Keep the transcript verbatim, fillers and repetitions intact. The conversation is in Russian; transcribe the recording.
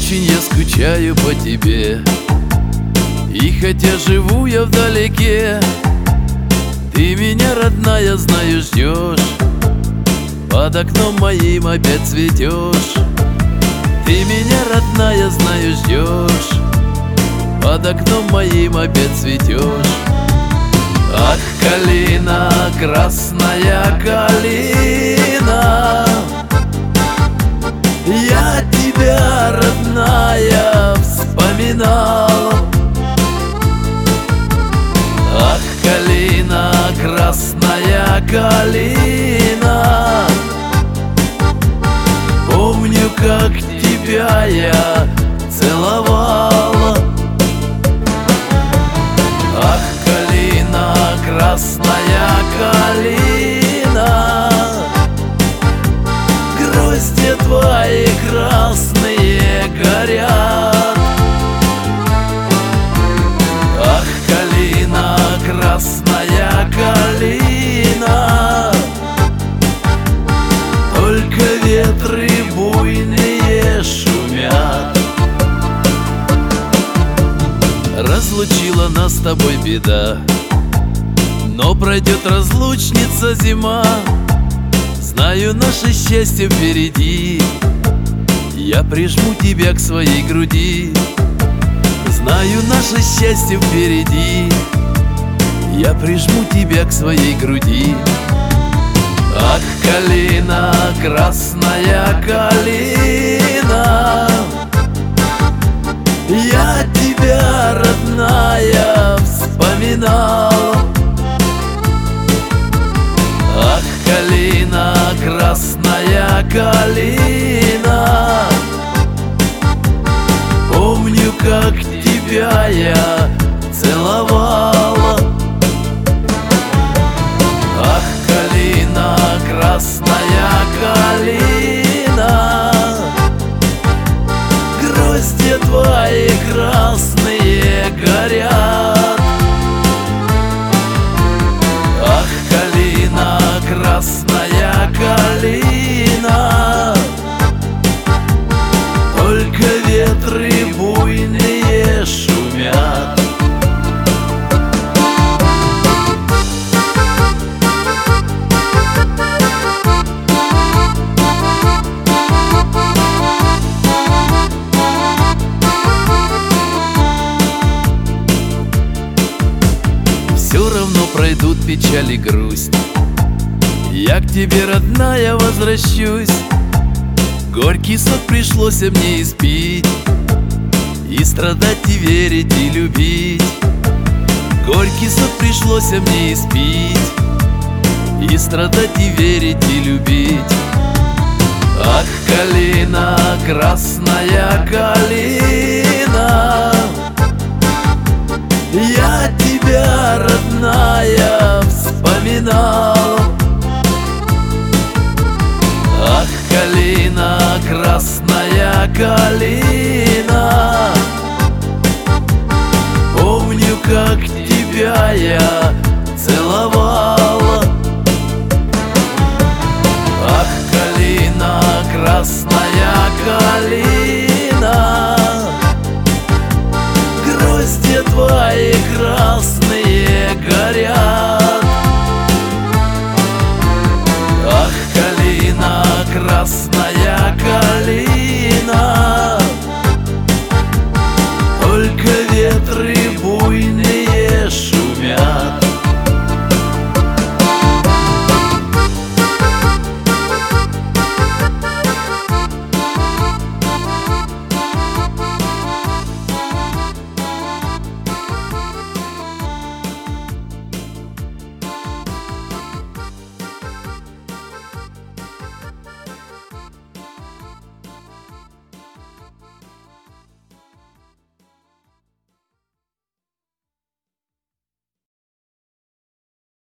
Очень я скучаю по тебе, и хотя живу я вдалеке, ты меня, родная, знаю, ждешь. Под окном моим опять цветешь. Ты меня, родная, знаю, ждешь. Под окном моим опять цветешь. Ах, калина, красная калина, я тебя, родная, вспоминал. Ах, калина, красная калина, помню, как тебя я целовал. Ах, калина, красная калина, грозди твои красные горят. Ах, калина, красная калина, только ветры буйные шумят. Разлучила нас с тобой беда, но пройдет разлучница зима. Знаю, наше счастье впереди, я прижму тебя к своей груди. Знаю, наше счастье впереди, я прижму тебя к своей груди. Ах, калина, красная калина, я тебя, родная, вспоминал. Ах, калина, красная калина, помню, как тебя я целовал. Ах, калина, красная калина, грозди твои красные горят. Ах, калина, красная калина, только ветры буйные шумят. Все равно пройдут печаль и грусть, я к тебе, родная, возвращусь. Горький сок пришлось мне испить, и страдать, и верить, и любить. Горький сок пришлось мне испить, и страдать, и верить, и любить. Ах, калина, красная калина, я тебя, родная, вспоминал. Ах, калина, красная калина, помню, как тебя я целовал. Ах, калина, красная калина, грозди твои красные горят. Ах, калина, красная